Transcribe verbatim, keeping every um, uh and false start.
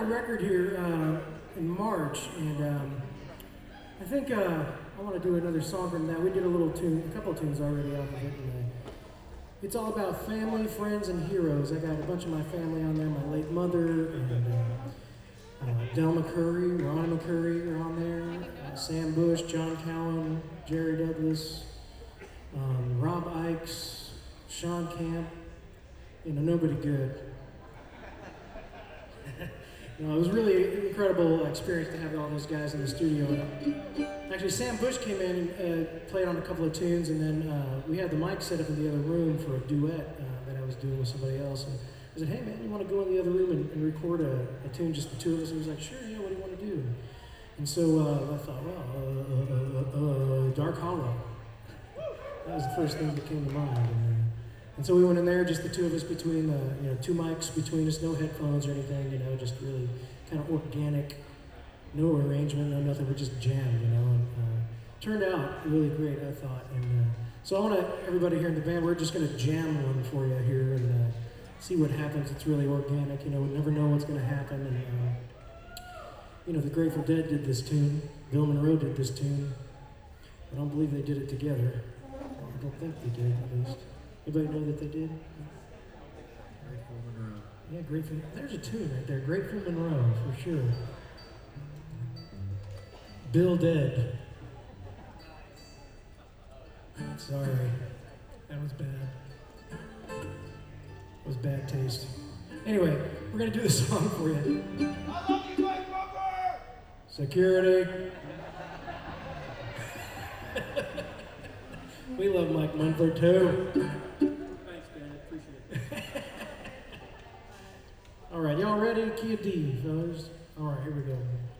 record here uh, in March, and um, I think uh, I want to do another song from that. We did a little tune, a couple of tunes already off of it. And, uh, it's all about family, friends, and heroes. I got a bunch of my family on there. My late mother and uh, uh, Del McCurry, Ron McCurry are on there. Uh, Sam Bush, John Cowan, Jerry Douglas, um, Rob Ikes, Sean Camp. You know, nobody good. You know, it was really an incredible experience to have all those guys in the studio. Actually, Sam Bush came in and uh, played on a couple of tunes, and then uh, we had the mic set up in the other room for a duet uh, that I was doing with somebody else. And I said, "Hey man, you want to go in the other room and, and record a, a tune, just the two of us?" And he was like, "Sure, yeah. What do you want to do?" And so uh, I thought, well, uh, uh, uh, uh, Dark Hollow. That was the first thing that came to mind. And, uh, And so we went in there, just the two of us between the, you know, two mics between us, no headphones or anything, you know, just really kind of organic, no arrangement, no nothing, we just jammed, you know, and uh, turned out really great, I thought. And uh, so I want to, everybody here in the band, we're just going to jam one for you here and uh, see what happens. It's really organic, you know, we never know what's going to happen. And, uh, you know, the Grateful Dead did this tune, Bill Monroe did this tune. I don't believe they did it together. I don't think they did, at least. Anybody know that they did? Grateful Monroe. Yeah, Grateful. There's a tune right there. Grateful Monroe, for sure. Bill Dead. Sorry. That was bad. That was bad taste. Anyway, we're going to do this song for you. I love you, Mike Booker! Security. We love Mike Munford too. Thanks, Dan. I appreciate it. All right, y'all ready? Key of D, fellas. All right, here we go.